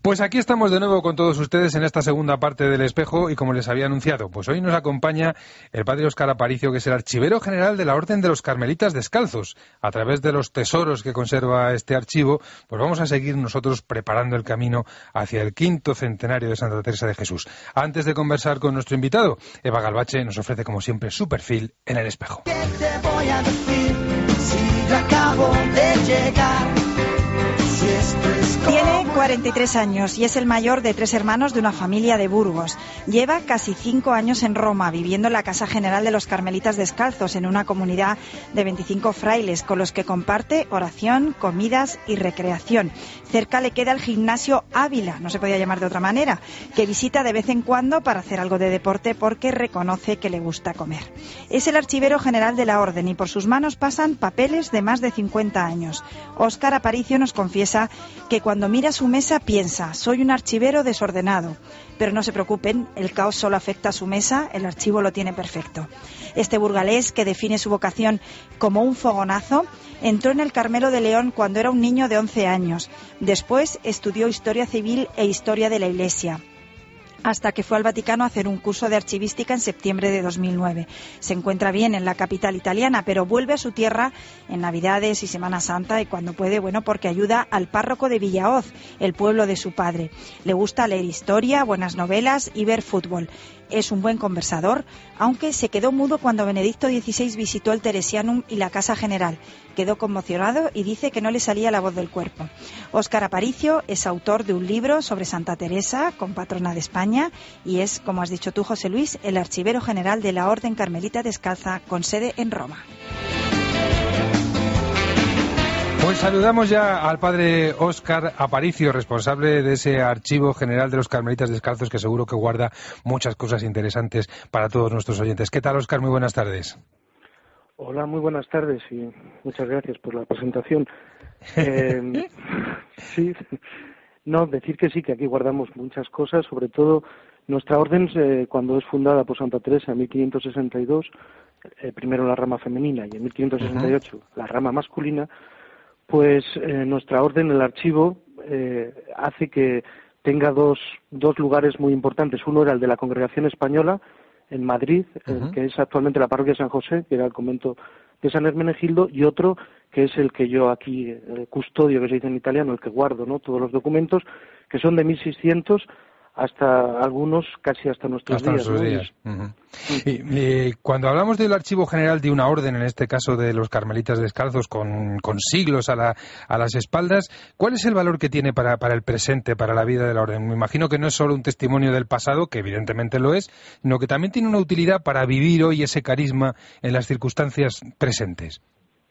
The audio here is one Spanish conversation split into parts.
Pues aquí estamos de nuevo con todos ustedes en esta segunda parte del Espejo y como les había anunciado, pues hoy nos acompaña el padre Óscar Aparicio, que es el archivero general de la Orden de los Carmelitas Descalzos. A través de los tesoros que conserva este archivo, pues vamos a seguir nosotros preparando el camino hacia el 5º centenario de Santa Teresa de Jesús. Antes de conversar con nuestro invitado, Eva Galvache nos ofrece como siempre su perfil en el Espejo. ¿Qué te voy a decir si yo acabo de llegar? Tiene 43 años y es el mayor de 3 hermanos de una familia de Burgos. Lleva casi 5 años en Roma, viviendo en la Casa General de los Carmelitas Descalzos, en una comunidad de 25 frailes, con los que comparte oración, comidas y recreación. Cerca le queda el gimnasio Ávila, no se podía llamar de otra manera, que visita de vez en cuando para hacer algo de deporte porque reconoce que le gusta comer. Es el archivero general de la Orden y por sus manos pasan papeles de más de 50 años. Óscar Aparicio nos confiesa que cuando mira su mesa piensa: soy un archivero desordenado. Pero no se preocupen, el caos solo afecta a su mesa, el archivo lo tiene perfecto. Este burgalés, que define su vocación como un fogonazo, entró en el Carmelo de León cuando era un niño de 11 años. Después estudió Historia Civil e Historia de la Iglesia, hasta que fue al Vaticano a hacer un curso de archivística en septiembre de 2009. Se encuentra bien en la capital italiana, pero vuelve a su tierra en Navidades y Semana Santa y cuando puede, porque ayuda al párroco de Villahoz, el pueblo de su padre. Le gusta leer historia, buenas novelas y ver fútbol. Es un buen conversador, aunque se quedó mudo cuando Benedicto XVI visitó el Teresianum y la Casa General. Quedó conmocionado y dice que no le salía la voz del cuerpo. Óscar Aparicio es autor de un libro sobre Santa Teresa, compatrona de España, y es, como has dicho tú, José Luis, el archivero general de la Orden Carmelita Descalza, con sede en Roma. Pues saludamos ya al padre Óscar Aparicio, responsable de ese archivo general de los Carmelitas Descalzos, que seguro que guarda muchas cosas interesantes para todos nuestros oyentes. ¿Qué tal, Óscar? Muy buenas tardes. Hola, muy buenas tardes y muchas gracias por la presentación. Sí, no, decir que sí, que aquí guardamos muchas cosas, sobre todo nuestra orden, cuando es fundada por Santa Teresa en 1562, primero la rama femenina y en 1568 la rama masculina, pues nuestra orden, el archivo, hace que tenga dos lugares muy importantes. Uno era el de la Congregación Española en Madrid, que es actualmente la parroquia de San José, que era el convento de San Hermenegildo, y otro que es el que yo aquí custodio, que se dice en italiano, el que guardo, ¿no? Todos los documentos, que son de 1600 hasta algunos casi hasta nuestros días. Hasta nuestros días. Y cuando hablamos del archivo general de una orden, en este caso de los Carmelitas Descalzos, con siglos a las espaldas, ¿cuál es el valor que tiene para el presente, para la vida de la orden? Me imagino que no es solo un testimonio del pasado, que evidentemente lo es, sino que también tiene una utilidad para vivir hoy ese carisma en las circunstancias presentes.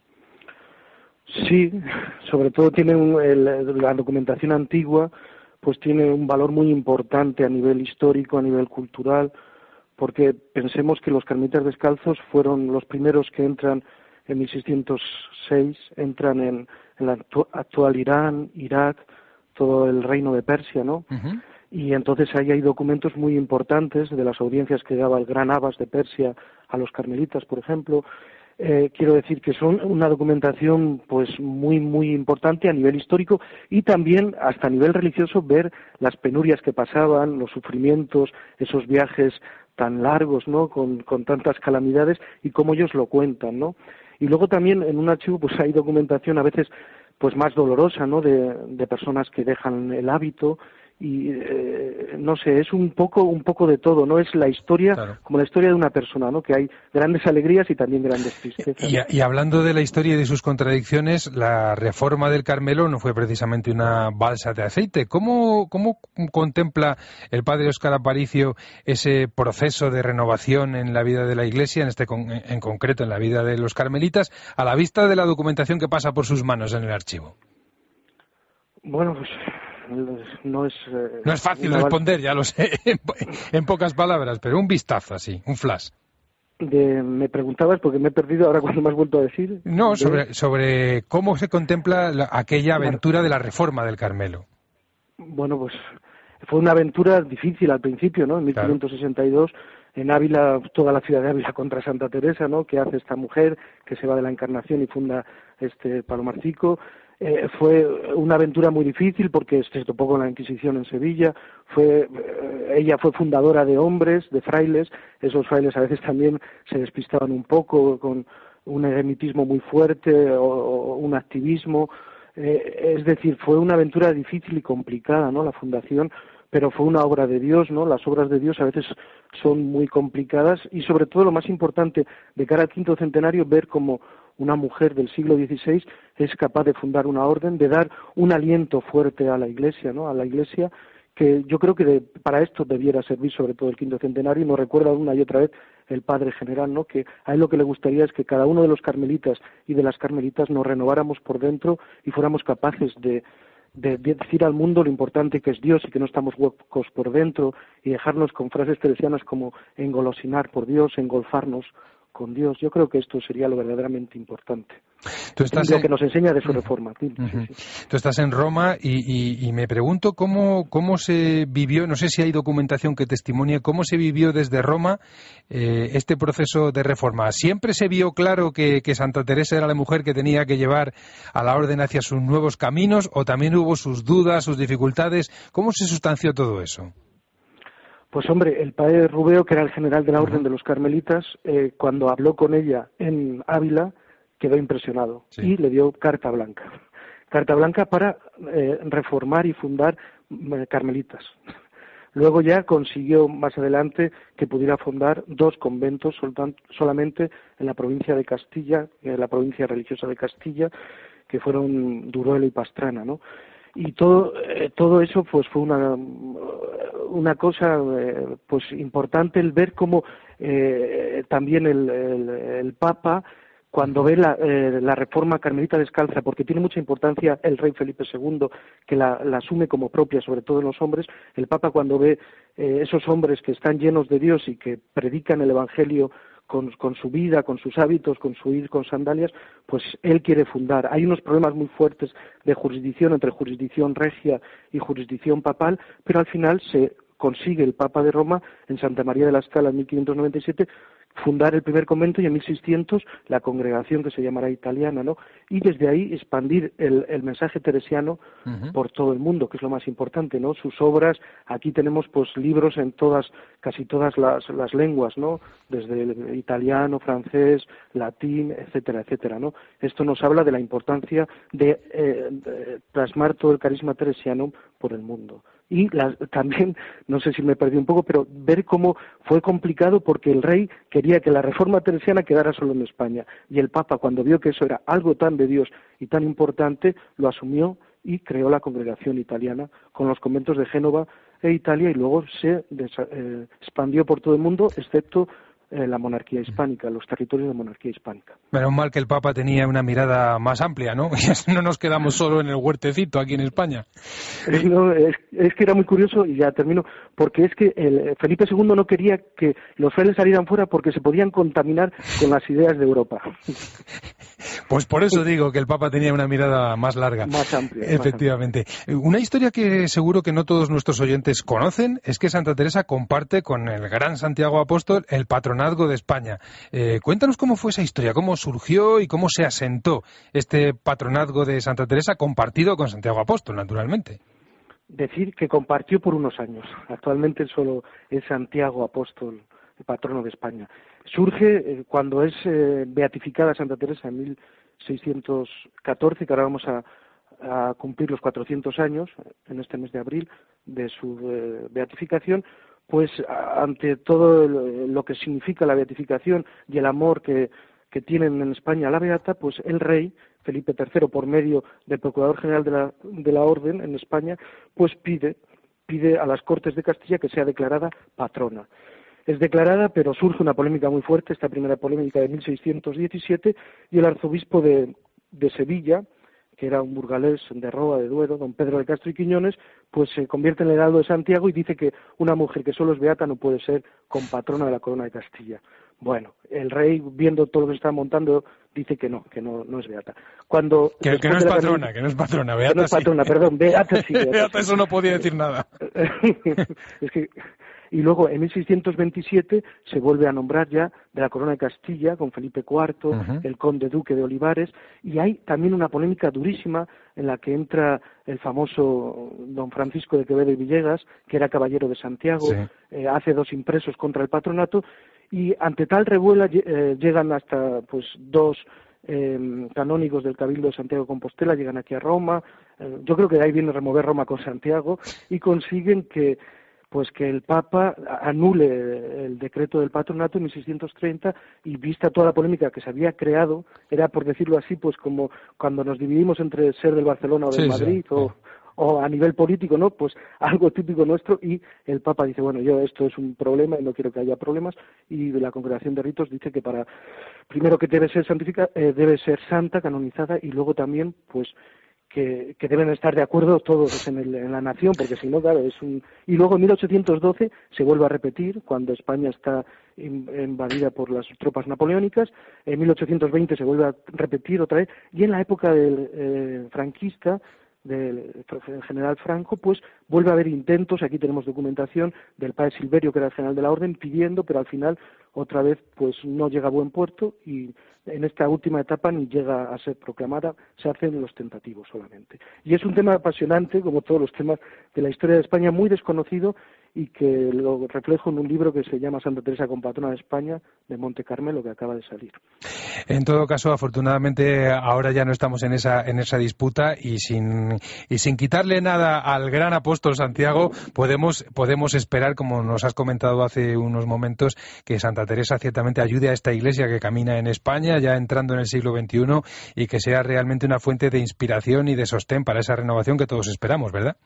Sí, sobre todo tiene la documentación antigua, pues tiene un valor muy importante a nivel histórico, a nivel cultural, porque pensemos que los Carmelitas Descalzos fueron los primeros que entran en 1606, entran en el actual Irán, Irak, todo el reino de Persia, ¿no? Y entonces ahí hay documentos muy importantes de las audiencias que daba el gran Abbas de Persia a los carmelitas, por ejemplo. Quiero decir que son una documentación pues muy muy importante a nivel histórico y también hasta a nivel religioso, ver las penurias que pasaban, los sufrimientos, esos viajes tan largos, ¿no? Con tantas calamidades y cómo ellos lo cuentan, ¿no? Y luego también en un archivo pues hay documentación a veces pues más dolorosa, ¿no? De personas que dejan el hábito y no sé, es un poco de todo, no es la historia, claro, como la historia de una persona, ¿no? Que hay grandes alegrías y también grandes tristezas. Y hablando de la historia y de sus contradicciones, la reforma del Carmelo no fue precisamente una balsa de aceite. ¿Cómo contempla el padre Óscar Aparicio ese proceso de renovación en la vida de la Iglesia, en concreto en la vida de los carmelitas, a la vista de la documentación que pasa por sus manos en el archivo? Bueno, pues no es fácil responder, ya lo sé, en pocas palabras, pero un vistazo así, un flash. Me preguntabas, porque me he perdido ahora cuando me has vuelto a decir. No, sobre cómo se contempla aquella aventura de la reforma del Carmelo. Bueno, pues fue una aventura difícil al principio, ¿no? En 1562, en Ávila, toda la ciudad de Ávila contra Santa Teresa, ¿no? Que hace esta mujer que se va de la Encarnación y funda Palomarcico. Fue una aventura muy difícil porque se topó con la Inquisición en Sevilla. Ella fue fundadora de hombres, de frailes. Esos frailes a veces también se despistaban un poco con un eremitismo muy fuerte o un activismo. Es decir, fue una aventura difícil y complicada, ¿no? La fundación, pero fue una obra de Dios, ¿no? Las obras de Dios a veces son muy complicadas y sobre todo lo más importante de cara al quinto centenario, ver cómo una mujer del siglo XVI es capaz de fundar una orden, de dar un aliento fuerte a la Iglesia, ¿no? A la Iglesia, que yo creo que para esto debiera servir sobre todo el quinto centenario, y nos recuerda una y otra vez el Padre General, ¿no? Que a él lo que le gustaría es que cada uno de los carmelitas y de las carmelitas nos renováramos por dentro y fuéramos capaces de decir al mundo lo importante que es Dios y que no estamos huecos por dentro, y dejarnos con frases teresianas como engolosinar por Dios, engolfarnos con Dios. Yo creo que esto sería lo verdaderamente importante. Lo que nos enseña de su reforma. Sí. Tú estás en Roma y me pregunto cómo se vivió, no sé si hay documentación que testimonie, cómo se vivió desde Roma este proceso de reforma. ¿Siempre se vio claro que Santa Teresa era la mujer que tenía que llevar a la orden hacia sus nuevos caminos, o también hubo sus dudas, sus dificultades? ¿Cómo se sustanció todo eso? Pues hombre, el padre Rubeo, que era el general de la Orden de los Carmelitas, cuando habló con ella en Ávila, quedó impresionado y le dio carta blanca para reformar y fundar carmelitas. Luego ya consiguió más adelante que pudiera fundar 2 conventos solamente en la provincia de Castilla, en la provincia religiosa de Castilla, que fueron Duruelo y Pastrana, ¿no? Y todo eso pues fue una cosa pues importante, el ver cómo también el Papa, cuando ve la reforma carmelita descalza, porque tiene mucha importancia el rey Felipe II, que la asume como propia, sobre todo en los hombres, el Papa cuando ve esos hombres que están llenos de Dios y que predican el Evangelio con su vida, con sus hábitos, con su ir con sandalias, pues él quiere fundar. Hay unos problemas muy fuertes de jurisdicción entre jurisdicción regia y jurisdicción papal, pero al final se consigue el Papa de Roma en Santa María de la Scala en 1597 fundar el primer convento, y en 1600 la congregación que se llamará Italiana, ¿no? Y desde ahí expandir el mensaje teresiano por todo el mundo, que es lo más importante, ¿no? Sus obras, aquí tenemos pues libros en casi todas las lenguas, ¿no? Desde el italiano, francés, latín, etcétera, etcétera, ¿no? Esto nos habla de la importancia de plasmar todo el carisma teresiano por el mundo. Y también, no sé si me perdí un poco, pero ver cómo fue complicado porque el rey quería que la reforma teresiana quedara solo en España. Y el Papa, cuando vio que eso era algo tan de Dios y tan importante, lo asumió y creó la congregación italiana con los conventos de Génova e Italia, y luego se expandió por todo el mundo, excepto la monarquía hispánica, los territorios de monarquía hispánica. Menos mal que el Papa tenía una mirada más amplia, ¿no? No nos quedamos solo en el huertecito aquí en España. No, es que era muy curioso, y ya termino, porque es que Felipe II no quería que los frailes salieran fuera porque se podían contaminar con las ideas de Europa. Pues por eso digo que el Papa tenía una mirada más larga. Más amplia. Efectivamente. Más amplia. Una historia que seguro que no todos nuestros oyentes conocen es que Santa Teresa comparte con el gran Santiago Apóstol el patronazgo de España. Cuéntanos cómo fue esa historia, cómo surgió y cómo se asentó este patronazgo de Santa Teresa compartido con Santiago Apóstol, naturalmente. Decir que compartió por unos años. Actualmente solo es Santiago Apóstol, el patrono de España. Surge cuando es beatificada Santa Teresa en 1614, que ahora vamos a cumplir los 400 años, en este mes de abril, de su beatificación. Pues ante todo lo que significa la beatificación y el amor que tienen en España a la beata, pues el rey Felipe III, por medio del Procurador General de la Orden en España, pues pide a las Cortes de Castilla que sea declarada patrona. Es declarada, pero surge una polémica muy fuerte, esta primera polémica de 1617, y el arzobispo de Sevilla, que era un burgalés de Roa de Duero, don Pedro de Castro y Quiñones, pues se convierte en el heraldo de Santiago y dice que una mujer que solo es beata no puede ser compatrona de la corona de Castilla. Bueno, el rey, viendo todo lo que se está montando, dice que no es beata. Que no es patrona, beata no es patrona, sí. Perdón, beata sí. Beata eso no podía decir nada. Es que Y luego en 1627 se vuelve a nombrar ya de la corona de Castilla con Felipe IV, el conde duque de Olivares, y hay también una polémica durísima en la que entra el famoso don Francisco de Quevedo y Villegas, que era caballero de Santiago, hace 2 impresos contra el patronato, y ante tal revuela llegan hasta pues 2 canónigos del Cabildo de Santiago de Compostela, llegan aquí a Roma, yo creo que de ahí viene remover Roma con Santiago, y consiguen que el Papa anule el decreto del patronato en 1630, y vista toda la polémica que se había creado, era, por decirlo así, pues como cuando nos dividimos entre ser del Barcelona o del Madrid, o a nivel político, ¿no? Pues algo típico nuestro, y el Papa dice, bueno, yo esto es un problema y no quiero que haya problemas, y la Congregación de Ritos dice que primero que debe ser santa, canonizada, y luego también, pues, que deben estar de acuerdo todos en la nación, porque si no, claro, Y luego en 1812 se vuelve a repetir, cuando España está invadida por las tropas napoleónicas, en 1820 se vuelve a repetir otra vez, y en la época del franquista, del general Franco, pues vuelve a haber intentos, aquí tenemos documentación del padre Silverio, que era el general de la orden, pidiendo, pero al final otra vez pues no llega a buen puerto, y en esta última etapa ni llega a ser proclamada, se hacen los tentativos solamente. Y es un tema apasionante, como todos los temas de la historia de España, muy desconocido, y que lo reflejo en un libro que se llama Santa Teresa Compatrona de España, de Monte Carmelo, que acaba de salir. En todo caso, afortunadamente, ahora ya no estamos en esa disputa, y sin quitarle nada al gran apóstol Santiago, podemos esperar, como nos has comentado hace unos momentos, que Santa Teresa ciertamente ayude a esta Iglesia que camina en España, ya entrando en el siglo XXI, y que sea realmente una fuente de inspiración y de sostén para esa renovación que todos esperamos, ¿verdad?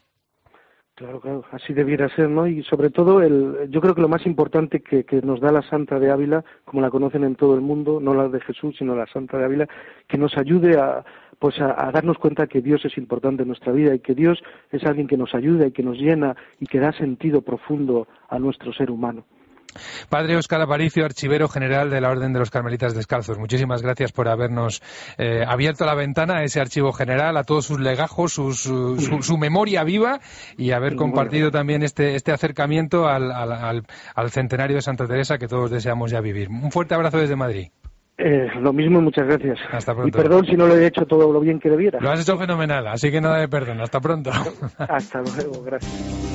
Claro, así debiera ser, ¿no? Y sobre todo, yo creo que lo más importante que nos da la Santa de Ávila, como la conocen en todo el mundo, no la de Jesús, sino la Santa de Ávila, que nos ayude a darnos cuenta que Dios es importante en nuestra vida, y que Dios es alguien que nos ayuda y que nos llena y que da sentido profundo a nuestro ser humano. Padre Óscar Aparicio, archivero general de la Orden de los Carmelitas Descalzos, muchísimas gracias por habernos abierto la ventana a ese archivo general, a todos sus legajos, su memoria viva, y haber compartido también este acercamiento al centenario de Santa Teresa que todos deseamos ya vivir. Un fuerte abrazo desde Madrid. Lo mismo, muchas gracias. Hasta pronto. Y perdón si no lo he hecho todo lo bien que debiera. Lo has hecho fenomenal, así que nada de perdón. Hasta pronto. Hasta luego, gracias.